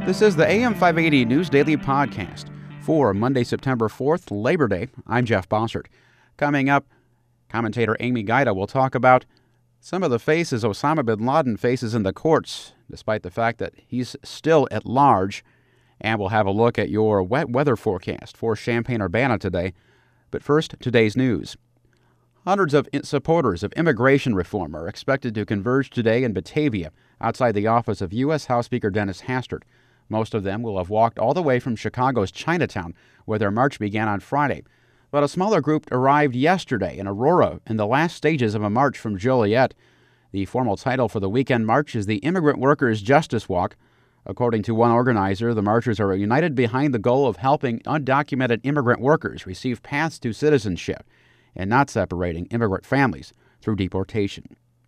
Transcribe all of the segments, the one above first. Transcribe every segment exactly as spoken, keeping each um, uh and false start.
This is the A M five eighty News Daily Podcast for Monday, September fourth, Labor Day. I'm Jeff Bossert. Coming up, commentator Amy Gaida will talk about some of the faces Osama bin Laden faces in the courts, despite the fact that he's still at large. And we'll have a look at your wet weather forecast for Champaign-Urbana today. But first, today's news. Hundreds of supporters of immigration reform are expected to converge today in Batavia, outside the office of U S House Speaker Dennis Hastert. Most of them will have walked all the way from Chicago's Chinatown, where their march began on Friday. But a smaller group arrived yesterday in Aurora in the last stages of a march from Joliet. The formal title for the weekend march is the Immigrant Workers Justice Walk. According to one organizer, the marchers are united behind the goal of helping undocumented immigrant workers receive paths to citizenship and not separating immigrant families through deportation.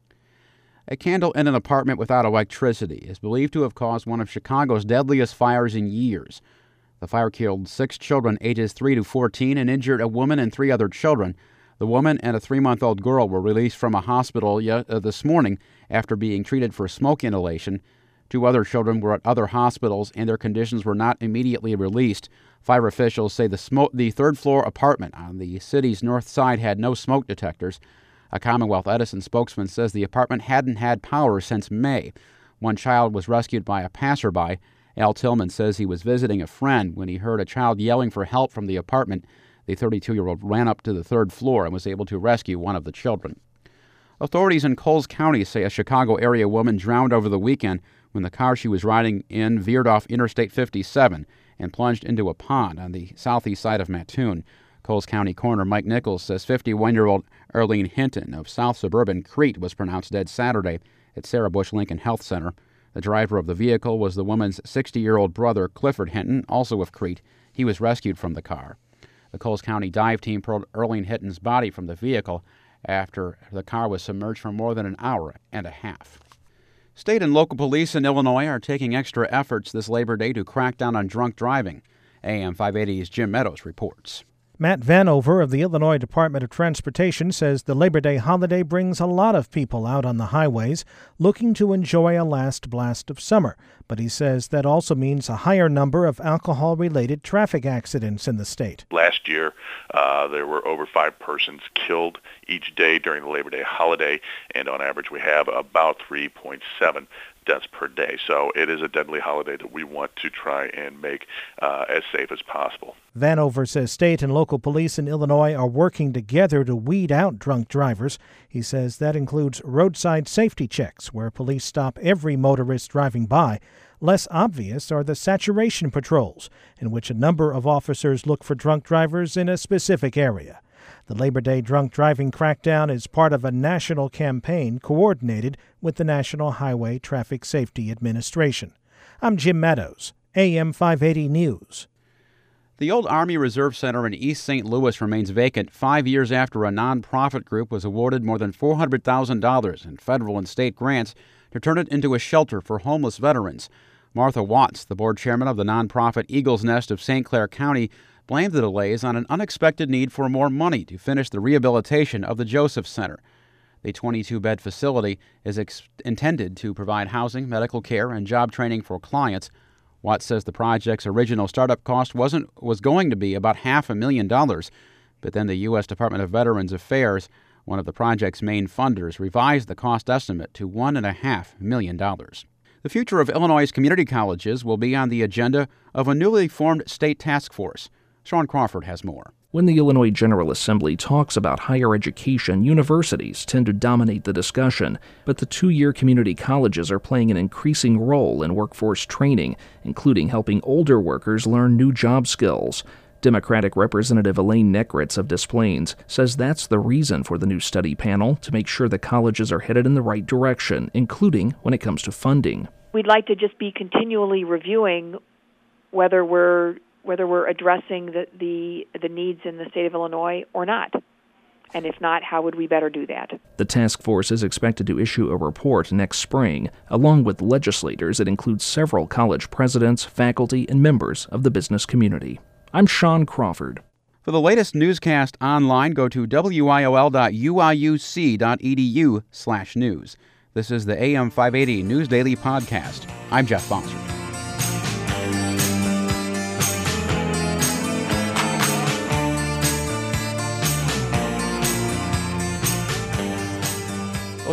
A candle in an apartment without electricity is believed to have caused one of Chicago's deadliest fires in years. The fire killed six children ages three to fourteen and injured a woman and three other children. The woman and a three-month-old girl were released from a hospital this morning after being treated for smoke inhalation. Two other children were at other hospitals, and their conditions were not immediately released. Fire officials say the, smoke, the third-floor apartment on the city's north side had no smoke detectors. A Commonwealth Edison spokesman says the apartment hadn't had power since May. One child was rescued by a passerby. Al Tillman says he was visiting a friend when he heard a child yelling for help from the apartment. The thirty-two-year-old ran up to the third floor and was able to rescue one of the children. Authorities in Coles County say a Chicago area woman drowned over the weekend when the car she was riding in veered off Interstate fifty-seven and plunged into a pond on the southeast side of Mattoon. Coles County Coroner Mike Nichols says fifty-one-year-old Arlene Hinton of South Suburban Crete was pronounced dead Saturday at Sarah Bush Lincoln Health Center. The driver of the vehicle was the woman's sixty-year-old brother, Clifford Hinton, also of Crete. He was rescued from the car. The Coles County dive team pulled Arlene Hinton's body from the vehicle after the car was submerged for more than an hour and a half. State and local police in Illinois are taking extra efforts this Labor Day to crack down on drunk driving. A M five eighty's Jim Meadows reports. Matt Vanover of the Illinois Department of Transportation says the Labor Day holiday brings a lot of people out on the highways looking to enjoy a last blast of summer. But he says that also means a higher number of alcohol-related traffic accidents in the state. Last year, uh, there were over five persons killed each day during the Labor Day holiday, and on average we have about three point seven deaths per day. So it is a deadly holiday that we want to try and make uh, as safe as possible. Vanover says state and local police in Illinois are working together to weed out drunk drivers. He says that includes roadside safety checks, where police stop every motorist driving by. Less obvious are the saturation patrols, in which a number of officers look for drunk drivers in a specific area. The Labor Day drunk driving crackdown is part of a national campaign coordinated with the National Highway Traffic Safety Administration. I'm Jim Meadows, A M five eighty News. The old Army Reserve Center in East Saint Louis remains vacant five years after a nonprofit group was awarded more than four hundred thousand dollars in federal and state grants to turn it into a shelter for homeless veterans. Martha Watts, the board chairman of the nonprofit Eagle's Nest of Saint Clair County, blamed the delays on an unexpected need for more money to finish the rehabilitation of the Joseph Center. The twenty-two bed facility is ex- intended to provide housing, medical care, and job training for clients. Watts says the project's original startup cost wasn't was going to be about half a million dollars, but then the U S Department of Veterans Affairs, one of the project's main funders, revised the cost estimate to one and a half million dollars. The future of Illinois' community colleges will be on the agenda of a newly formed state task force. Sean Crawford has more. When the Illinois General Assembly talks about higher education, universities tend to dominate the discussion, but the two-year community colleges are playing an increasing role in workforce training, including helping older workers learn new job skills. Democratic Representative Elaine Nekritz of Des Plaines says that's the reason for the new study panel, to make sure the colleges are headed in the right direction, including when it comes to funding. We'd like to just be continually reviewing whether we're whether we're addressing the, the the needs in the state of Illinois or not. And if not, how would we better do that? The task force is expected to issue a report next spring. Along with legislators, it includes several college presidents, faculty, and members of the business community. I'm Sean Crawford. For the latest newscast online, go to W I O L dot U I U C dot E D U slash news. This is the A M five eighty News Daily Podcast. I'm Jeff Bossert.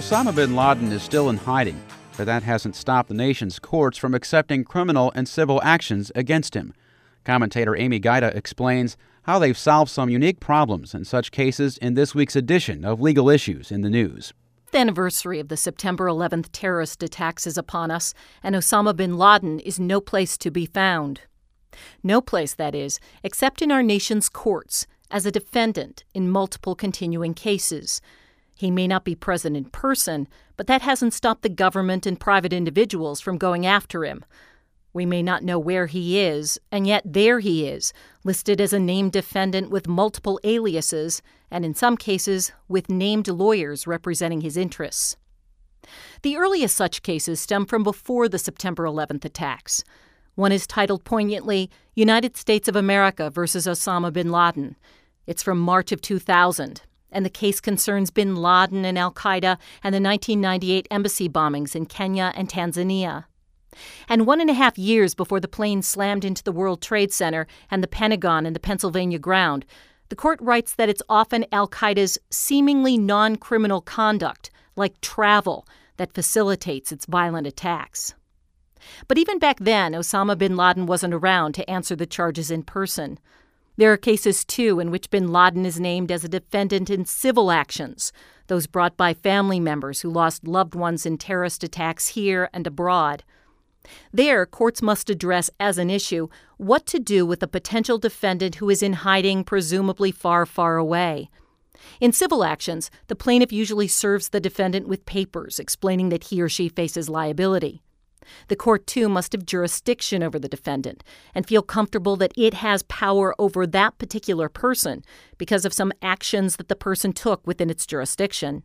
Osama bin Laden is still in hiding, but that hasn't stopped the nation's courts from accepting criminal and civil actions against him. Commentator Amy Gaida explains how they've solved some unique problems in such cases in this week's edition of Legal Issues in the News. The anniversary of the September eleventh terrorist attacks is upon us, and Osama bin Laden is no place to be found. No place, that is, except in our nation's courts as a defendant in multiple continuing cases. He may not be present in person, but that hasn't stopped the government and private individuals from going after him. We may not know where he is, and yet there he is, listed as a named defendant with multiple aliases, and in some cases, with named lawyers representing his interests. The earliest such cases stem from before the September eleventh attacks. One is titled poignantly, United States of America versus Osama bin Laden. It's from March of two thousand, and the case concerns bin Laden and al-Qaeda and the nineteen ninety-eight embassy bombings in Kenya and Tanzania. And one and a half years before the plane slammed into the World Trade Center and the Pentagon and the Pennsylvania ground, the court writes that it's often al-Qaeda's seemingly non-criminal conduct, like travel, that facilitates its violent attacks. But even back then, Osama bin Laden wasn't around to answer the charges in person. There are cases, too, in which bin Laden is named as a defendant in civil actions, those brought by family members who lost loved ones in terrorist attacks here and abroad. There, courts must address as an issue what to do with a potential defendant who is in hiding, presumably far, far away. In civil actions, the plaintiff usually serves the defendant with papers explaining that he or she faces liability. The court, too, must have jurisdiction over the defendant and feel comfortable that it has power over that particular person because of some actions that the person took within its jurisdiction.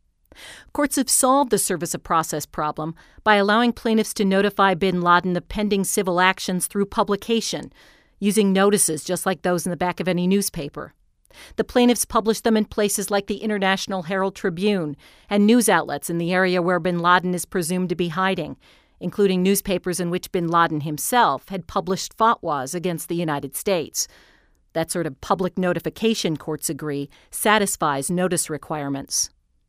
Courts have solved the service of process problem by allowing plaintiffs to notify bin Laden of pending civil actions through publication, using notices just like those in the back of any newspaper. The plaintiffs publish them in places like the International Herald Tribune and news outlets in the area where bin Laden is presumed to be hiding, including newspapers in which bin Laden himself had published fatwas against the United States. That sort of public notification, courts agree, satisfies notice requirements.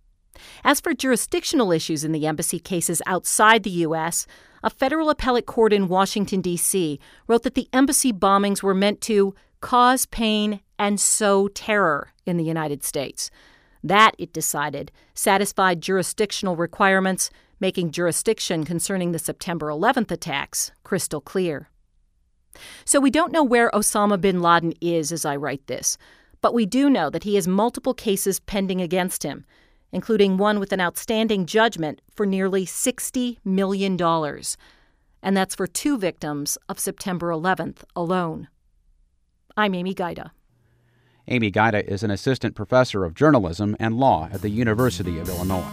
As for jurisdictional issues in the embassy cases outside the U S, a federal appellate court in Washington, D C wrote that the embassy bombings were meant to cause pain and sow terror in the United States. That, it decided, satisfied jurisdictional requirements, making jurisdiction concerning the September eleventh attacks crystal clear. So we don't know where Osama bin Laden is as I write this, but we do know that he has multiple cases pending against him, including one with an outstanding judgment for nearly sixty million dollars. And that's for two victims of September eleventh alone. I'm Amy Gaida. Amy Gaida is an assistant professor of journalism and law at the University of Illinois.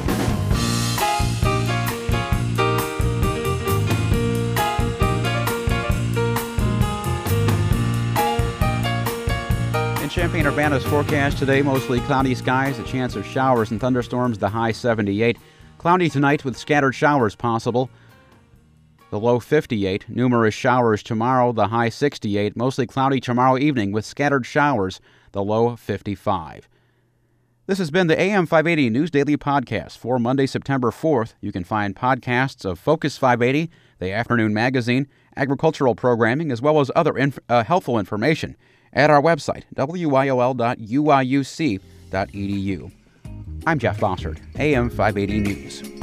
In Champaign-Urbana's forecast today, mostly cloudy skies, a chance of showers and thunderstorms, the high seventy-eight. Cloudy tonight with scattered showers possible, the low fifty-eight. Numerous showers tomorrow, the high sixty-eight. Mostly cloudy tomorrow evening with scattered showers, the low fifty-five. This has been the A M five eighty News Daily Podcast for Monday, September fourth. You can find podcasts of Focus five eighty, the afternoon magazine, agricultural programming, as well as other inf- uh, helpful information at our website, w i o l dot u i u c dot e d u. I'm Jeff Bossert, A M five eighty News.